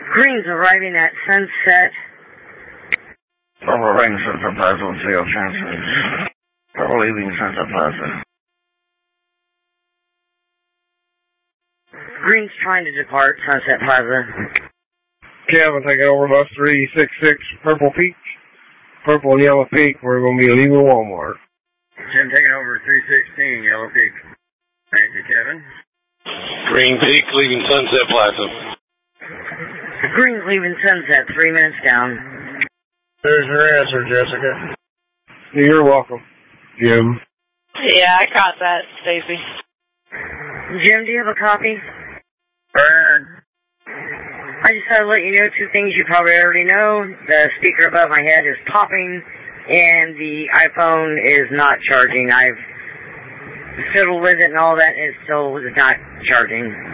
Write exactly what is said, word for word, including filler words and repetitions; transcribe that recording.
Green's arriving at Sunset. Purple ring Sunset Plaza with zero transfers. Purple leaving Sunset Plaza. Green's trying to depart Sunset Plaza. Kevin taking over bus three six six, Purple Peak. Purple and Yellow Peak, we're going to be leaving Walmart. Jim taking over three sixteen, Yellow Peak. Thank you, Kevin. Green Peak leaving Sunset Plaza. Green's leaving Sunset, three minutes down. There's your answer, Jessica. You're welcome, Jim. Yeah, I caught that, Stacy. Jim, do you have a copy? Burn. I just thought I'd let you know two things you probably already know. The speaker above my head is popping, and the iPhone is not charging. I've fiddled with it and all that, and it still is not charging.